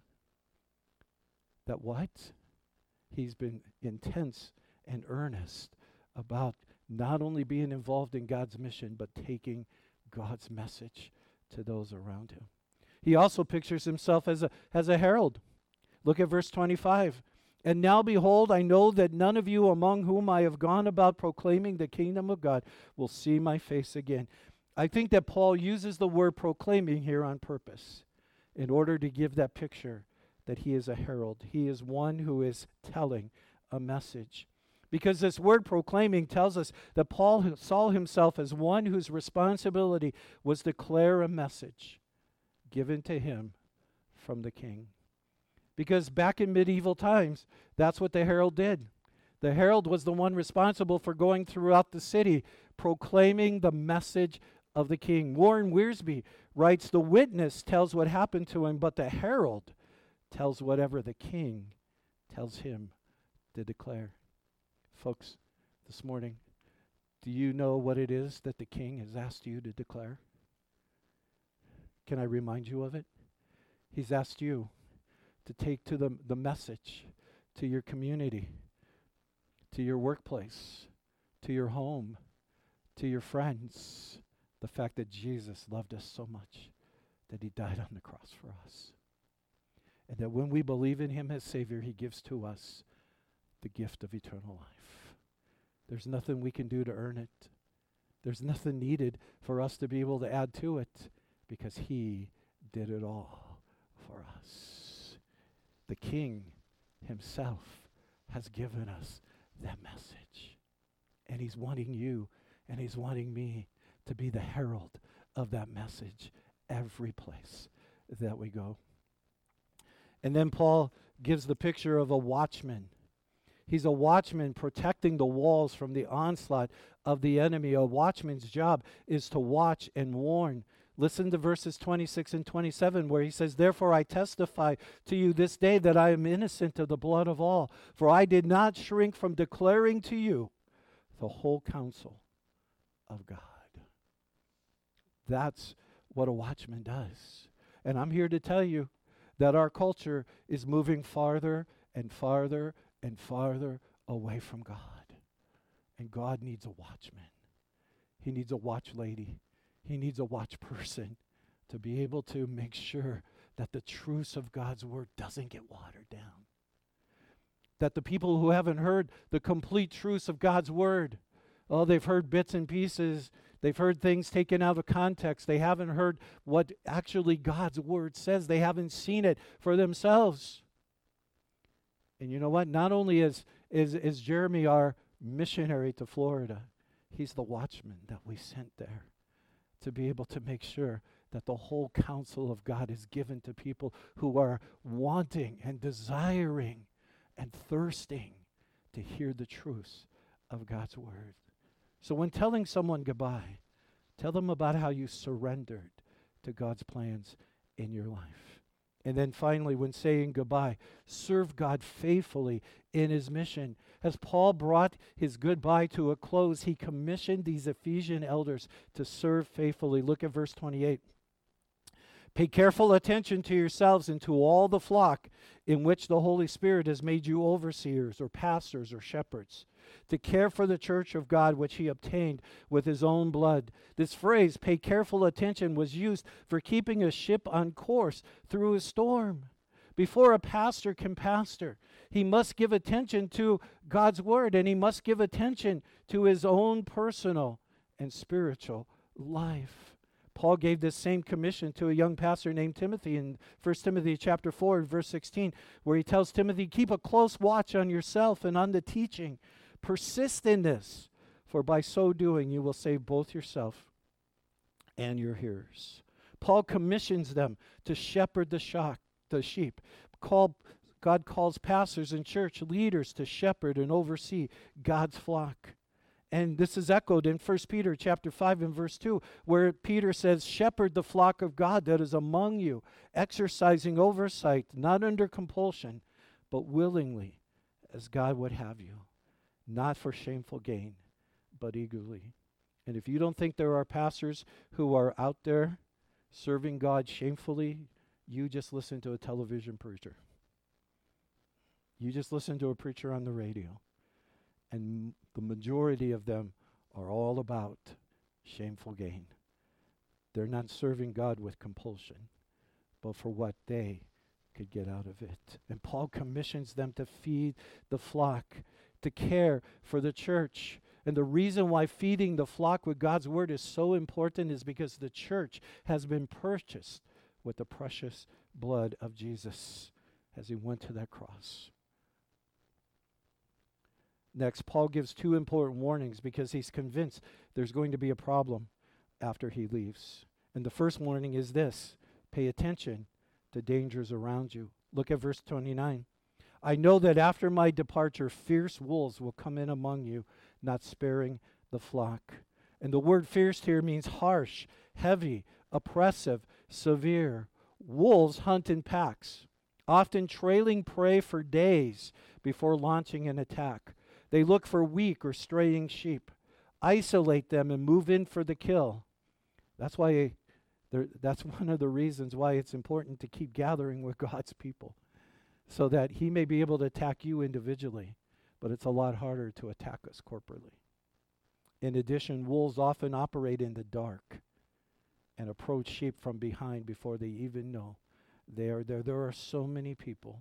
that what? He's been intense and earnest about not only being involved in God's mission, but taking God's message to those around him. He also pictures himself as a herald. Look at verse 25. "And now behold, I know that none of you among whom I have gone about proclaiming the kingdom of God will see my face again." I think that Paul uses the word proclaiming here on purpose in order to give that picture that he is a herald. He is one who is telling a message. Because this word proclaiming tells us that Paul saw himself as one whose responsibility was to declare a message given to him from the king. Because back in medieval times, that's what the herald did. The herald was the one responsible for going throughout the city, proclaiming the message of the king. Warren Wiersbe writes, "The witness tells what happened to him, but the herald tells whatever the king tells him to declare." Folks, this morning, do you know what it is that the king has asked you to declare? Can I remind you of it? He's asked you to take to the message to your community, to your workplace, to your home, to your friends, the fact that Jesus loved us so much that he died on the cross for us. And that when we believe in him as Savior, he gives to us the gift of eternal life. There's nothing we can do to earn it. There's nothing needed for us to be able to add to it because he did it all for us. The King himself has given us that message. And he's wanting you and he's wanting me to be the herald of that message every place that we go. And then Paul gives the picture of a watchman. He's a watchman protecting the walls from the onslaught of the enemy. A watchman's job is to watch and warn. Listen to verses 26 and 27 where he says, "Therefore I testify to you this day that I am innocent of the blood of all, for I did not shrink from declaring to you the whole counsel of God." That's what a watchman does. And I'm here to tell you that our culture is moving farther and farther and farther away from God. And God needs a watchman. He needs a watch lady. He needs a watch person to be able to make sure that the truths of God's word doesn't get watered down. That the people who haven't heard the complete truths of God's word, they've heard bits and pieces. They've heard things taken out of context. They haven't heard what actually God's word says. They haven't seen it for themselves. And you know what? Not only is Jeremy our missionary to Florida, he's the watchman that we sent there to be able to make sure that the whole counsel of God is given to people who are wanting and desiring and thirsting to hear the truths of God's word. So when telling someone goodbye, tell them about how you surrendered to God's plans in your life. And then finally, when saying goodbye, serve God faithfully in his mission. As Paul brought his goodbye to a close, he commissioned these Ephesian elders to serve faithfully. Look at verse 28. Pay careful attention to yourselves and to all the flock in which the Holy Spirit has made you overseers or pastors or shepherds, to care for the church of God which he obtained with his own blood. This phrase, pay careful attention, was used for keeping a ship on course through a storm. Before a pastor can pastor, he must give attention to God's word, and he must give attention to his own personal and spiritual life. Paul gave this same commission to a young pastor named Timothy in 1 Timothy chapter 4, verse 16, where he tells Timothy, keep a close watch on yourself and on the teaching. Persist in this, for by so doing you will save both yourself and your hearers. Paul commissions them to shepherd the sheep. God calls pastors and church leaders to shepherd and oversee God's flock. And this is echoed in 1 Peter chapter 5 and verse 2, where Peter says, shepherd the flock of God that is among you, exercising oversight, not under compulsion, but willingly, as God would have you, not for shameful gain, but eagerly. And if you don't think there are pastors who are out there serving God shamefully, you just listen to a television preacher. You just listen to a preacher on the radio. And the majority of them are all about shameful gain. They're not serving God with compulsion, but for what they could get out of it. And Paul commissions them to feed the flock, to care for the church. And the reason why feeding the flock with God's word is so important is because the church has been purchased with the precious blood of Jesus as he went to that cross. Next, Paul gives two important warnings because he's convinced there's going to be a problem after he leaves. And the first warning is this: pay attention to dangers around you. Look at verse 29. I know that after my departure, fierce wolves will come in among you, not sparing the flock. And the word fierce here means harsh, heavy, oppressive, severe. Wolves hunt in packs, often trailing prey for days before launching an attack. They look for weak or straying sheep, isolate them, and move in for the kill. That's one of the reasons why it's important to keep gathering with God's people. so that he may be able to attack you individually, but it's a lot harder to attack us corporately. In addition, wolves often operate in the dark and approach sheep from behind before they even know they are there. There are so many people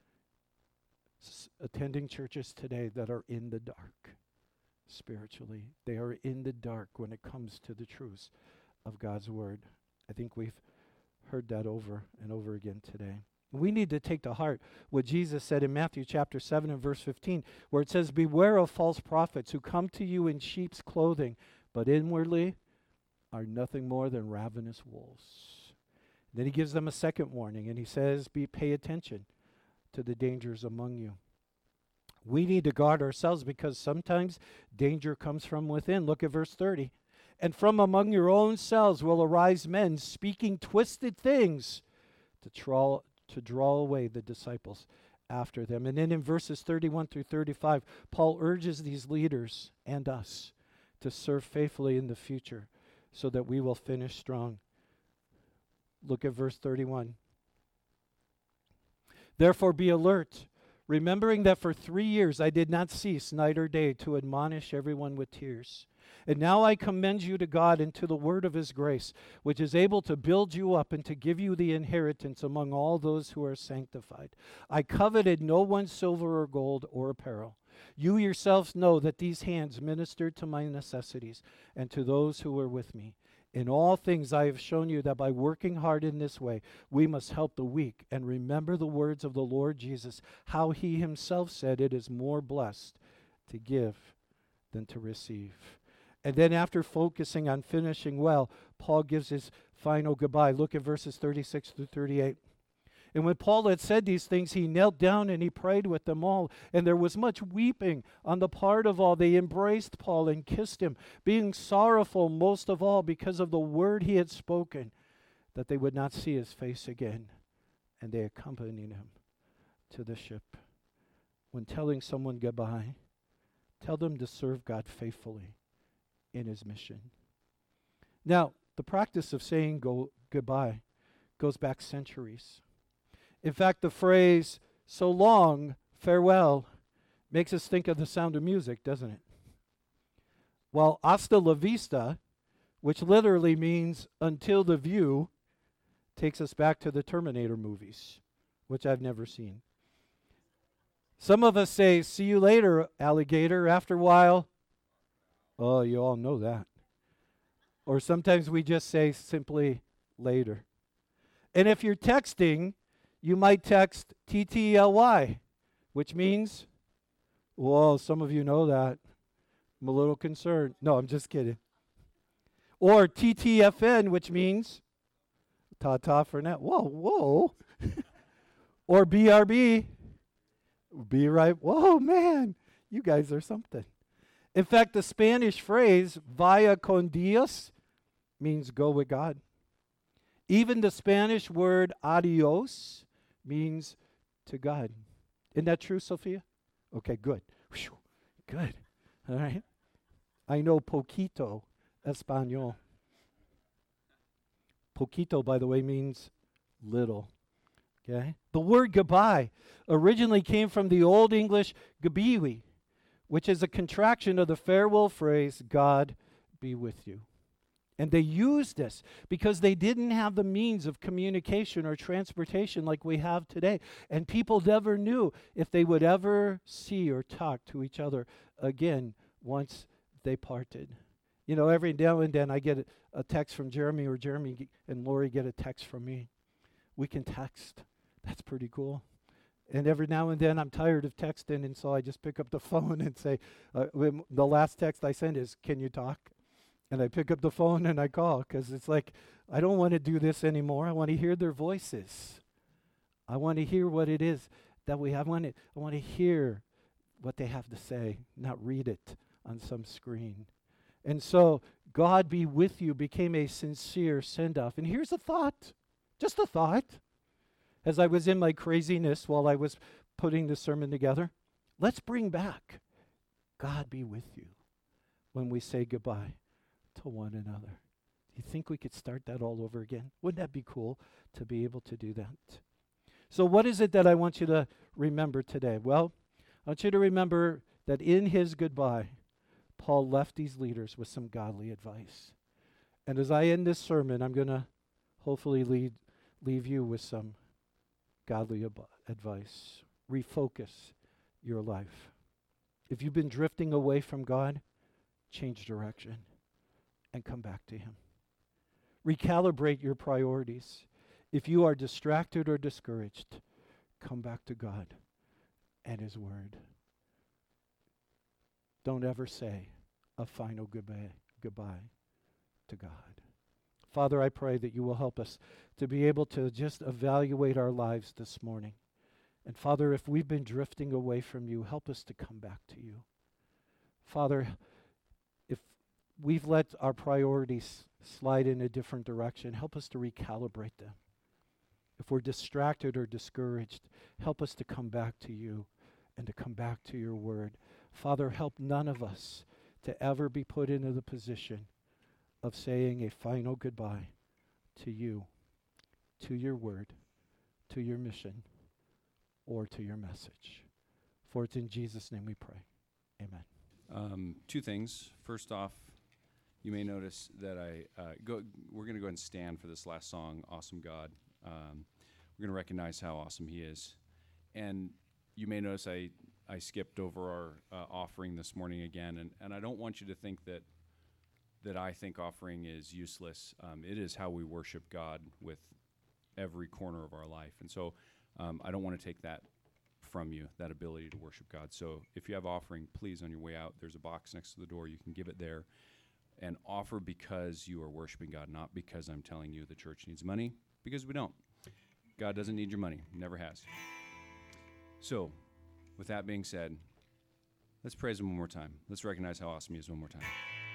attending churches today that are in the dark spiritually. They are in the dark when it comes to the truths of God's word. I think we've heard that over and over again today. We need to take to heart what Jesus said in Matthew chapter 7 and verse 15, where it says, "Beware of false prophets who come to you in sheep's clothing, but inwardly are nothing more than ravenous wolves." Then he gives them a second warning, and he says, pay attention to the dangers among you. We need to guard ourselves because sometimes danger comes from within. Look at verse 30. "And from among your own selves will arise men speaking twisted things to draw away the disciples after them." And then in verses 31 through 35, Paul urges these leaders and us to serve faithfully in the future so that we will finish strong. Look at verse 31. "Therefore be alert, remembering that for 3 years I did not cease night or day to admonish everyone with tears. And now I commend you to God and to the word of his grace, which is able to build you up and to give you the inheritance among all those who are sanctified. I coveted no one's silver or gold or apparel. You yourselves know that these hands ministered to my necessities and to those who were with me. In all things I have shown you that by working hard in this way, we must help the weak and remember the words of the Lord Jesus, how he himself said, it is more blessed to give than to receive." And then after focusing on finishing well, Paul gives his final goodbye. Look at verses 36 through 38. "And when Paul had said these things, he knelt down and he prayed with them all. And there was much weeping on the part of all. They embraced Paul and kissed him, being sorrowful most of all because of the word he had spoken, that they would not see his face again. And they accompanied him to the ship." When telling someone goodbye, tell them to serve God faithfully in his mission. Now, the practice of saying goodbye goes back centuries. In fact, the phrase, "so long, farewell," makes us think of The Sound of Music, doesn't it? While "hasta la vista," which literally means until the view, takes us back to the Terminator movies, which I've never seen. Some of us say, "see you later, alligator." After a while, oh, you all know that. Or sometimes we just say simply later. And if you're texting, you might text TTLY, which means, whoa, some of you know that. I'm a little concerned. No, I'm just kidding. Or TTFN, which means ta-ta for now. Whoa. Or BRB, be right. Whoa, man, you guys are something. In fact, the Spanish phrase, "vaya con Dios," means go with God. Even the Spanish word adios means to God. Isn't that true, Sophia? Okay, good. Whew, good. All right. I know poquito Espanol. Poquito, by the way, means little. Okay? The word goodbye originally came from the Old English gabiwi, which is a contraction of the farewell phrase, "God be with you." And they used this because they didn't have the means of communication or transportation like we have today. And people never knew if they would ever see or talk to each other again once they parted. You know, every now and then I get a text from Jeremy, or Jeremy and Lori get a text from me. We can text. That's pretty cool. And every now and then I'm tired of texting, and so I just pick up the phone and say, the last text I send is, "Can you talk?" And I pick up the phone and I call, because it's like, I don't want to do this anymore. I want to hear their voices. I want to hear what it is that we have. I want to hear what they have to say, not read it on some screen. And so, "God be with you" became a sincere send-off. And here's a thought, just a thought, as I was in my craziness while I was putting the sermon together. Let's bring back "God be with you" when we say goodbye to one another. Do you think we could start that all over again? Wouldn't that be cool to be able to do that? So what is it that I want you to remember today? Well, I want you to remember that in his goodbye, Paul left these leaders with some godly advice. And as I end this sermon, I'm going to hopefully leave you with some godly advice. Refocus your life. If you've been drifting away from God, change direction and come back to him. Recalibrate your priorities. If you are distracted or discouraged, come back to God and his word. Don't ever say a final goodbye to God. Father, I pray that you will help us to be able to just evaluate our lives this morning. And Father, if we've been drifting away from you, help us to come back to you. Father, if we've let our priorities slide in a different direction, help us to recalibrate them. If we're distracted or discouraged, help us to come back to you and to come back to your word. Father, help none of us to ever be put into the position of saying a final goodbye to you, to your word, to your mission, or to your message. For it's in Jesus' name we pray. Amen. Two things. First off, you may notice that we're going to go ahead and stand for this last song, Awesome God. We're going to recognize how awesome he is. And you may notice I skipped over our offering this morning again, and I don't want you to think that I think offering is useless. It is how we worship God with every corner of our life. And so I don't want to take that from you, that ability to worship God. So if you have offering, please, on your way out, there's a box next to the door. You can give it there and offer because you are worshiping God, not because I'm telling you the church needs money, because we don't. God doesn't need your money. Never has. So with that being said, let's praise him one more time. Let's recognize how awesome he is one more time.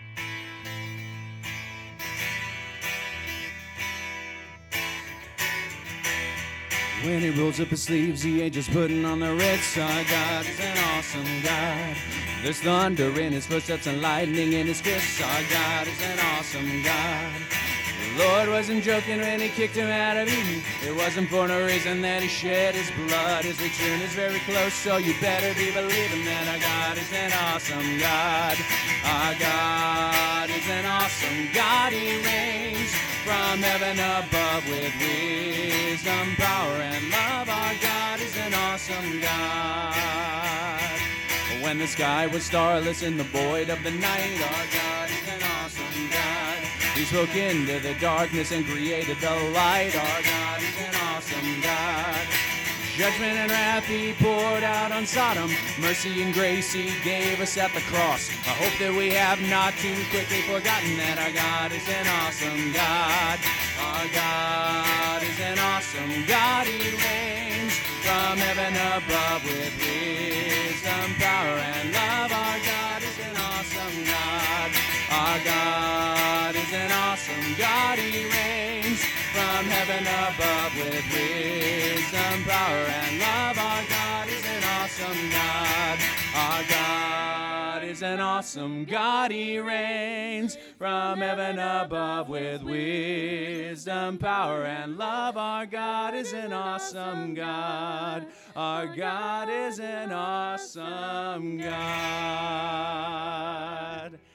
When he rolls up his sleeves, he ain't just putting on the red side. God is an awesome God. There's thunder in his footsteps and lightning in his fists. Our God is an awesome God. The Lord wasn't joking when he kicked him out of Eden. It wasn't for no reason that he shed his blood. His return is very close, so you better be believing that our God is an awesome God. Our God is an awesome God. He reigns from heaven above with wisdom, power, and love. Our God is an awesome God. When the sky was starless in the void of the night, our God is an awesome God. He spoke into the darkness and created the light. Our God is an awesome God. Judgment and wrath he poured out on Sodom. Mercy and grace he gave us at the cross. I hope that we have not too quickly forgotten that our God is an awesome God. Our God is an awesome God. He reigns from heaven above with wisdom, power, and love. Our God is an awesome God. Our God is an awesome God. He reigns from heaven above with wisdom, power, and love. Our God is an awesome God. Our God is an awesome God. He reigns from heaven above with wisdom, power, and love. Our God is an awesome God. Our God is an awesome God.